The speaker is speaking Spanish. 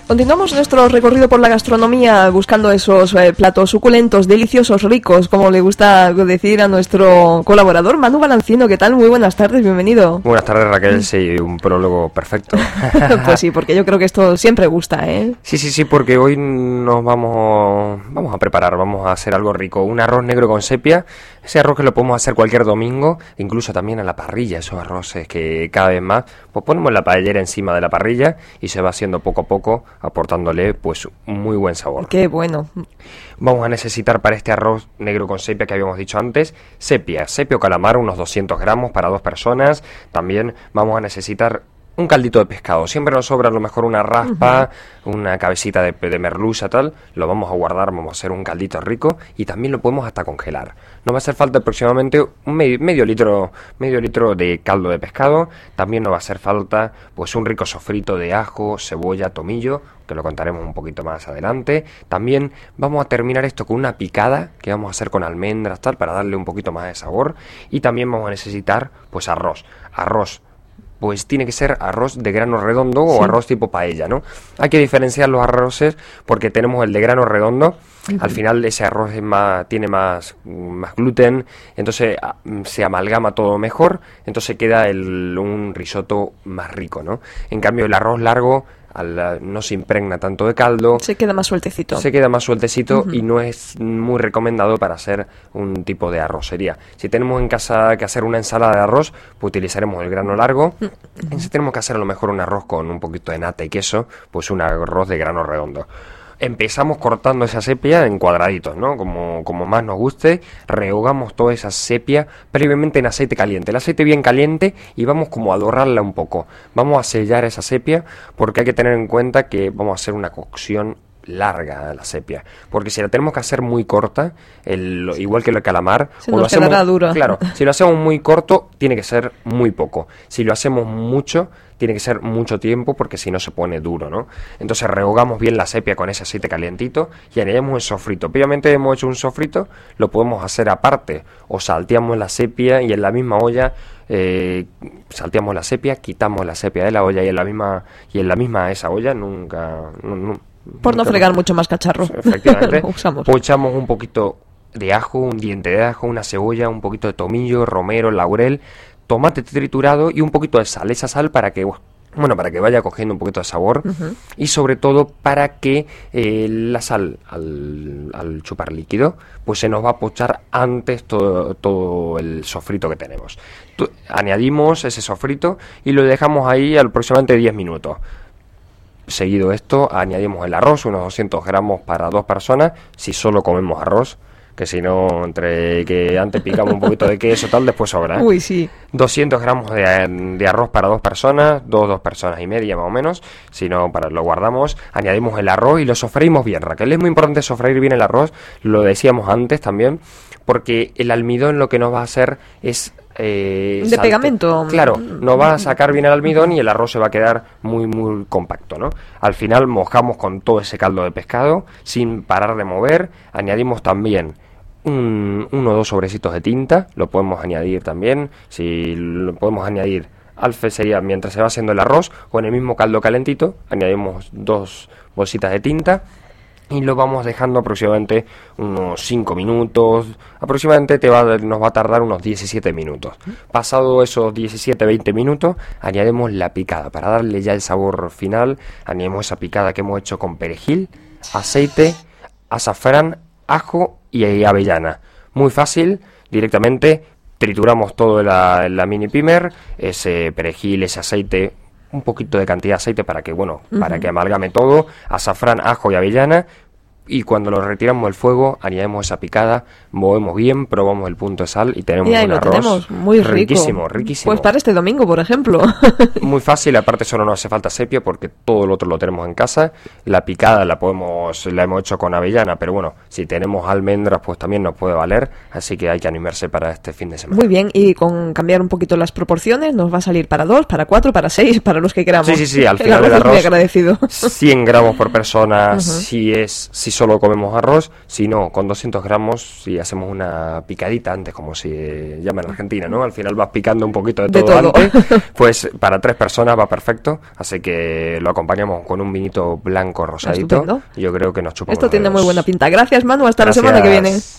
Continuamos nuestro recorrido por la gastronomía buscando esos platos suculentos, deliciosos, ricos, como le gusta decir a nuestro colaborador Manu Balancino. ¿Qué tal? Muy buenas tardes, bienvenido. Buenas tardes, Raquel. Sí, un prólogo perfecto. Pues sí, porque yo creo que esto siempre gusta, ¿eh? Sí, porque hoy nos vamos a preparar, vamos a hacer algo rico. Un arroz negro con sepia, ese arroz que lo podemos hacer cualquier domingo, incluso también a la parrilla, esos arroces que cada vez más, pues ponemos la paellera encima de la parrilla y se va haciendo poco a poco, aportándole pues un muy buen sabor. ¡Qué bueno! Vamos a necesitar para este arroz negro con sepia que habíamos dicho antes, sepia o calamar, unos 200 gramos para 2 personas. También vamos a necesitar un caldito de pescado. Siempre nos sobra a lo mejor una raspa, una cabecita de merluza, tal. Lo vamos a guardar, vamos a hacer un caldito rico y también lo podemos hasta congelar. Nos va a hacer falta aproximadamente un medio litro de caldo de pescado. También nos va a hacer falta pues un rico sofrito de ajo, cebolla, tomillo, que lo contaremos un poquito más adelante. También vamos a terminar esto con una picada que vamos a hacer con almendras, tal, para darle un poquito más de sabor. Y también vamos a necesitar pues arroz, pues tiene que ser arroz de grano redondo o arroz tipo paella, ¿no? Hay que diferenciar los arroces porque tenemos el de grano redondo. Al final ese arroz tiene más gluten, entonces se amalgama todo mejor, entonces queda un risotto más rico, ¿no? En cambio el arroz largo no se impregna tanto de caldo. Se queda más sueltecito. Y no es muy recomendado para hacer un tipo de arrocería. Si tenemos en casa que hacer una ensalada de arroz, pues utilizaremos el grano largo. Si tenemos que hacer a lo mejor un arroz con un poquito de nata y queso, pues un arroz de grano redondo. Empezamos cortando esa sepia en cuadraditos, ¿no? Como más nos guste. Rehogamos toda esa sepia previamente en aceite caliente. El aceite bien caliente y vamos como a dorarla un poco. Vamos a sellar esa sepia porque hay que tener en cuenta que vamos a hacer una cocción larga la sepia, porque si la tenemos que hacer muy corta, igual que el calamar, o lo hacemos duro. Claro, si lo hacemos muy corto tiene que ser muy poco, si lo hacemos mucho tiene que ser mucho tiempo porque si no se pone duro, ¿no? Entonces rehogamos bien la sepia con ese aceite calientito y añadimos el sofrito. Previamente hemos hecho un sofrito, lo podemos hacer aparte o salteamos la sepia y en la misma olla salteamos la sepia, quitamos la sepia de la olla y en la misma esa olla por no fregar mucho más cacharro. Efectivamente. Pues echamos un poquito de ajo, un diente de ajo, una cebolla, un poquito de tomillo, romero, laurel, tomate triturado y un poquito de sal. Esa sal para que vaya cogiendo un poquito de sabor y sobre todo para que la sal al chupar líquido pues se nos va a pochar antes todo el sofrito que tenemos. Añadimos ese sofrito y lo dejamos ahí aproximadamente 10 minutos. Seguido esto, añadimos el arroz, unos 200 gramos para 2 personas, si solo comemos arroz, que si no, entre que antes picamos un poquito de queso tal, después sobra, ¿eh? Uy, sí. 200 gramos de arroz para 2 personas, 2 personas y media más o menos, si no, lo guardamos, añadimos el arroz y lo sofreímos bien, Raquel. Es muy importante sofreír bien el arroz, lo decíamos antes también, porque el almidón lo que nos va a hacer es de pegamento. Claro, nos va a sacar bien el almidón y el arroz se va a quedar muy muy compacto, ¿no? Al final mojamos con todo ese caldo de pescado sin parar de mover. Añadimos también 1 o 2 sobrecitos de tinta, lo podemos añadir también. Si lo podemos añadir sería mientras se va haciendo el arroz o en el mismo caldo calentito, añadimos 2 bolsitas de tinta. Y lo vamos dejando aproximadamente unos 5 minutos, aproximadamente nos va a tardar unos 17 minutos. Pasado esos 17-20 minutos, añadimos la picada. Para darle ya el sabor final, añadimos esa picada que hemos hecho con perejil, aceite, azafrán, ajo y avellana. Muy fácil, directamente trituramos todo la mini pimer, ese perejil, ese aceite, un poquito de cantidad de aceite para que amalgame todo, azafrán, ajo y avellana, y cuando lo retiramos del fuego añadimos esa picada, movemos bien, probamos el punto de sal y tenemos un arroz muy riquísimo. Pues para este domingo, por ejemplo. Muy fácil, aparte solo nos hace falta sepia porque todo lo otro lo tenemos en casa. La picada la hemos hecho con avellana, pero bueno, si tenemos almendras pues también nos puede valer, así que hay que animarse para este fin de semana. Muy bien, y con cambiar un poquito las proporciones nos va a salir para 2, para 4, para 6, para los que queramos. Sí, al final del arroz muy agradecido. 100 gramos por persona, si solo comemos arroz, si no, con 200 gramos, si hacemos una picadita antes, como se llama en Argentina, ¿no? Al final vas picando un poquito de todo antes, pues para 3 personas va perfecto, así que lo acompañamos con un vinito blanco rosadito. Estupendo. Yo creo que nos chupamos. Esto tiene los muy dedos. buena pinta. Gracias, Manu, hasta Gracias. la semana que viene.